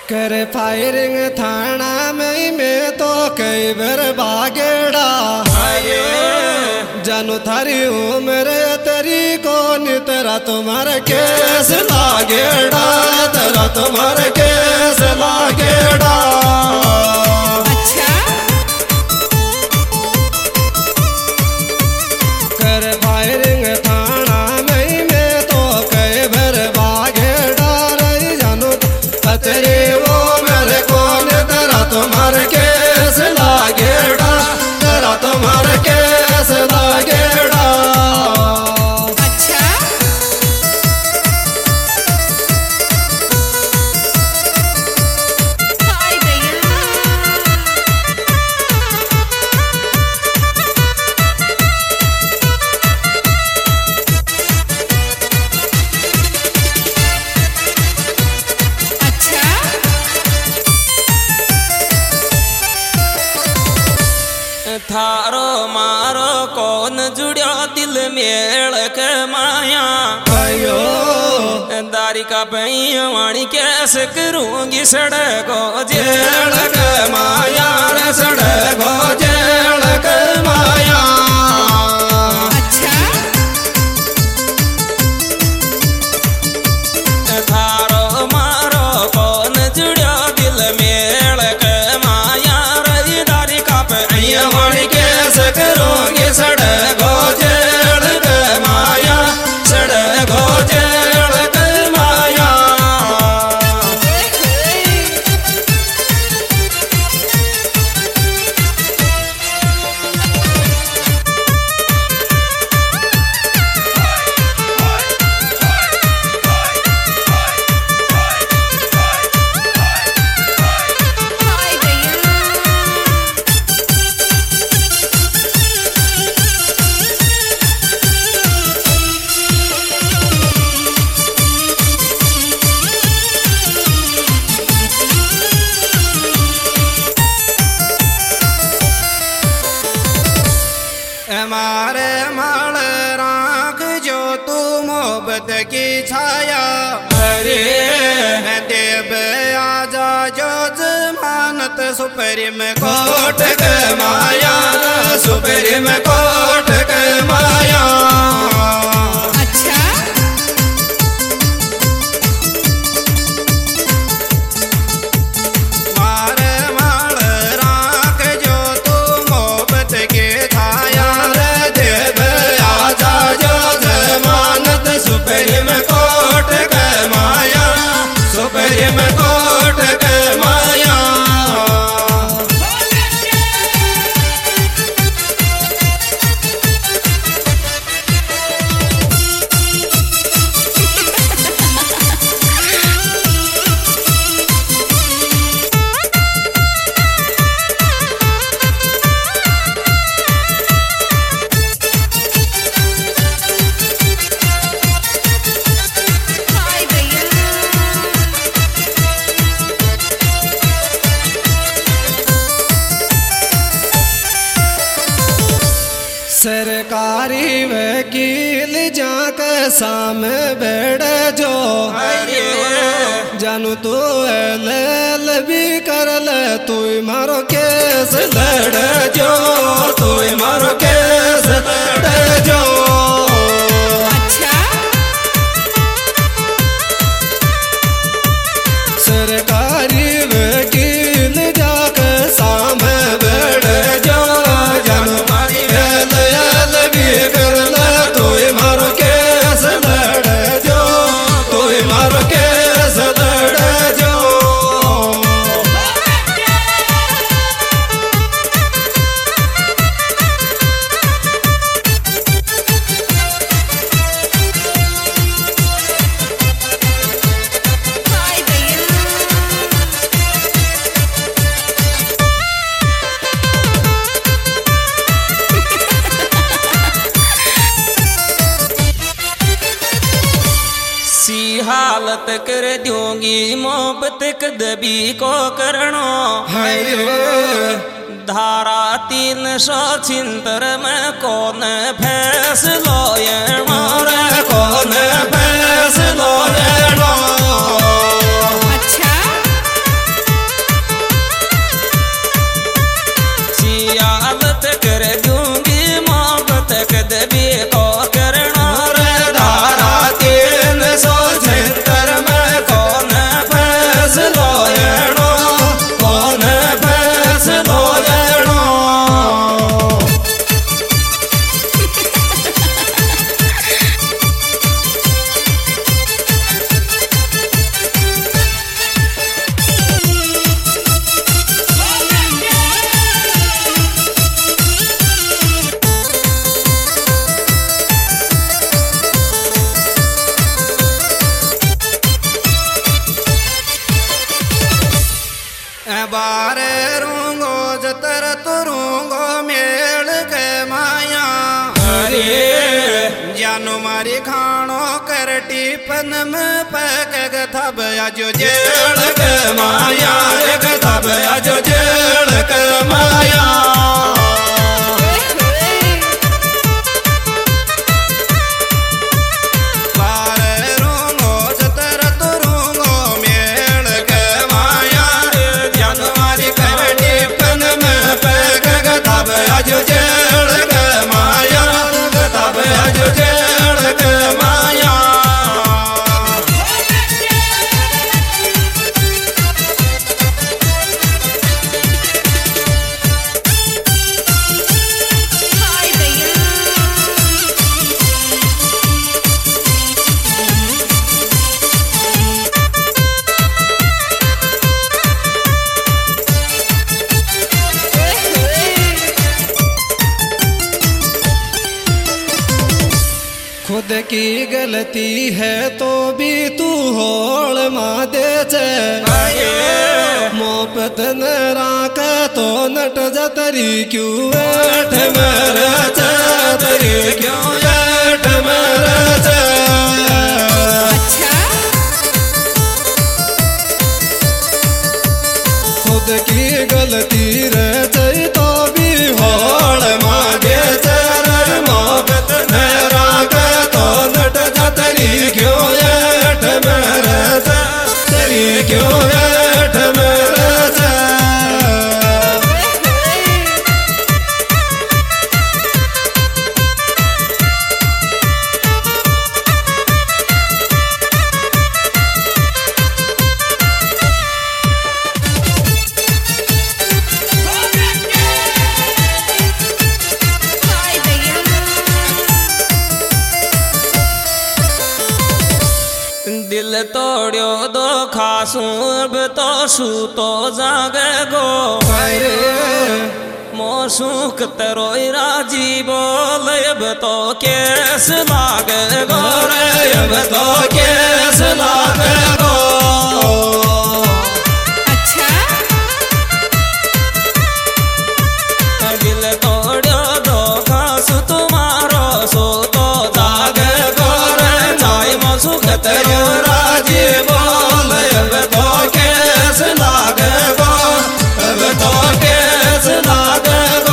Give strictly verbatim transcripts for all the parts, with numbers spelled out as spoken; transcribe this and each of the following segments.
कर फायरिंग थाना में मैं तो कई बार भागेड़ा जानू थारी उम्र तेरी कौन तेरा तुम्हारा केस लागेड़ा तेरा तुम्हारा केस लागेड़ा। कर फायरिंग थाना में मैं तो कई बार भागेड़ा जानू तेरी उम्र कौन तेरा तुम्हारा केस लागेड़ा तेरा तुम्हारा केस लागेड़ा। थारो मारो कौन जुड़िया दिल मेल के माया अयो दारी का पैया वाणी कैसे करूंगी सड़को जेल के माया रे सड़को जेल के माया। थारो मारो कौन जुड़िया दिल मेल के माया रे दारी का पैया वाणी कैसे करूंगी सड़को जेल के माया सड़को जेल के माया। हमारे माल राख जो तू मोहब्बत की छाया अरे देव आजा जो जमानत सुप्रीम कोर्ट के माया सुप्रीम कोर्ट के माया। मारे माल राख जो तू मोहब्बत की छाया देव आजा जो जमानत सुप्रीम कोर्ट के माया सुप्रीम कोर्ट के माया। सरकारी वकील जाके सामने बैठ जो जानू तू एल एल भी कर ले तू मारो केस लड़ जो तू मारो केस लड़ जो। सरकारी वकील जाके सामने बैठ जो जानू कर ले तू मारो केस लड़ जो तू मारो केस लड़ जो। हालत कर दूंगी मोहब्बत कदबी को करनो धारा तीन सौ छिहत्तर में कौन फैसलो ये मारे कौन फैसलो ये। बारे रूंगो जतर तुरूंगो मेल के माया अरे जानो मारी खानो कर टिपन में पक थब आजो जेल के माया एक थब आजो जेल के माया आजो जेल के माया तब आजो जेल के माया खुद की गलती है तो भी तू होड़ माँ दे मोहब्बत न राख तो नट जतरी क्यों बैठ मेरे तरी क्यों बैठ मेरे खुद की गलती रह जाए तो भी होड़ माँ दे मोहब्बत न राख तरी क्यों बैठ मेरे तरी क्यों बैठ मेरे दिल तोड़ो दो खासू अब तो शू तो जागे गो मोसूख तरो राजी बोल अब तो केस लागे गो अब तो केस लागे गो अच्छा दिल तोड़ो दो खासू तुम्हारो सो तो जागे गो जाए मोसूख तरो राजी बोल अब तो केस लागे गो अब तो केस लागे गो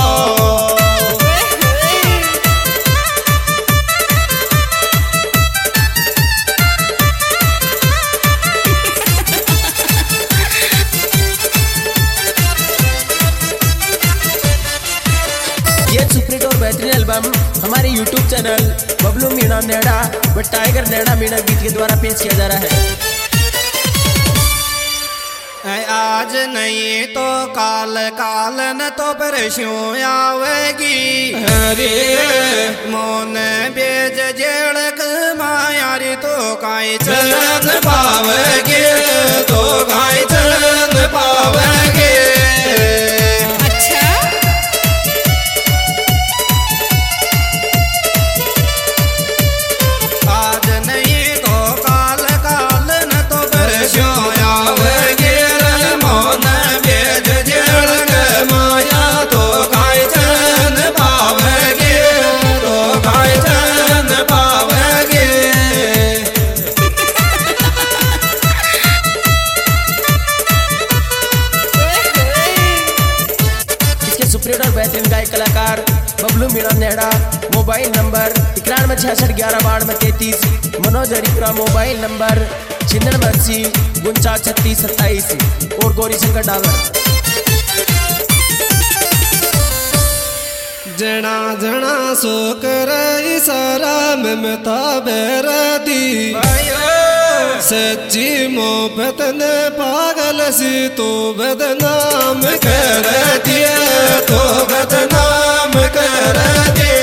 ये सुपरहिट और बेहतरीन एल्बम हमारे यूट्यूब चैनल बबलू मीणा नेड़ा व टाइगर नेड़ा मीणा गीत के द्वारा पेश किया जा रहा है। आज नहीं तो काल काल न तो परसों आवेगी अरे मोन बेज जेड़क मायारी तो काई चलन पावेगी तो काई चलन पावेगी सुपरहिट और बेहतरीन गायक कलाकार बबलू मीणा नेड़ा। मोबाइल नंबर इक्यानवे छियासठ ग्यारह बानवे तैतीस। मनोज हरिपुरा मोबाइल नंबर छिन्नवे अस्सी उनचास छत्तीस सत्ताईस और गौरी शंकर डावर। जना जना सो कर इशारा में मता बेरदी सच्ची मोहब्बत ने पागल सी तो बदनाम कर दिए तो बदनाम कर दिए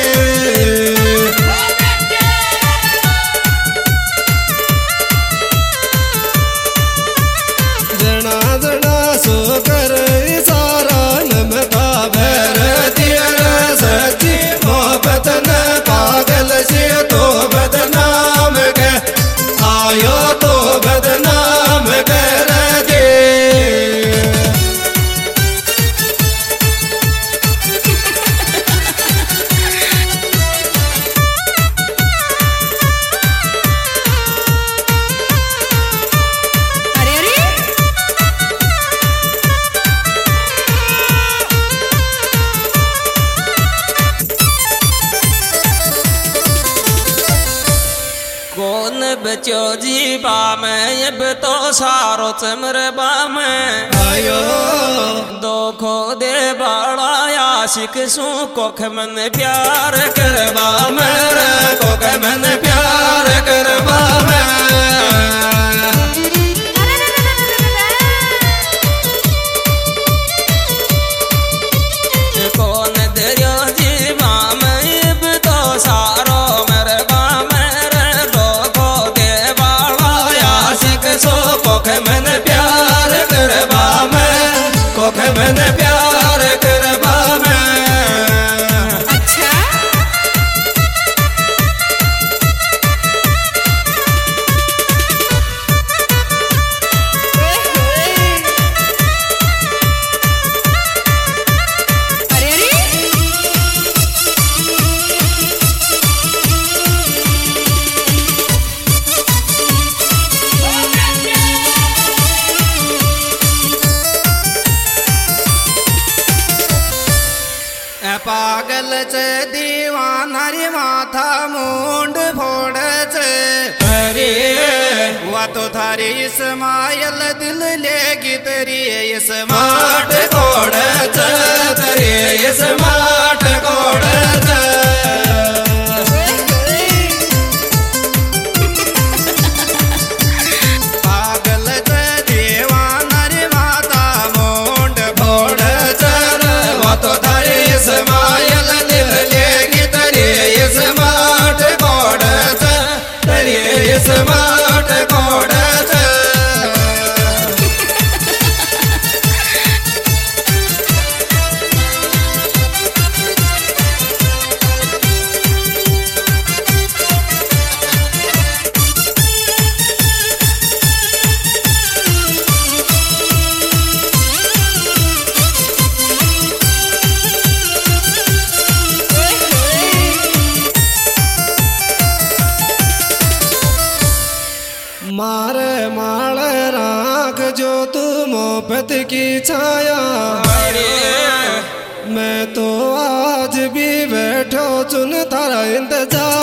जना जना सो कर इशारा में मता बेरदी सच्ची मोहब्बत ने पागल सी तो बदनाम कर आयो तो बदनाम कर दे। बच्चो जीवा में अब तो सारो चमरबा में आयो दोखो दे बाड़ा आशिक सू कोख मन प्यार करबा मेरे कोख मन प्यार करबा में कौन दरियो जीवा में अब तो सारो मरबा मेरे दोखो दे बाड़ा आशिक सू कोख मन प्यार करबा में कोख मन प्यार करबा में पागल च दीवाना रे माथा मुंड फोड़ च अरे वा तो थारी इस्माइल दिल लेगी तेरी स्मार्ट कोड च तेरी स्मार्ट कोड च पागल च दीवाना रे माथा मुंड फोड़ च वा तो थारी इस्माइल दिल लेगी तेरी स्मार्ट कोड च तेरी स्मार्ट कोड च मारे माल राख जो तू मोहब्बत की छाया मैं तो आज भी बैठो चुन तारा इंतजार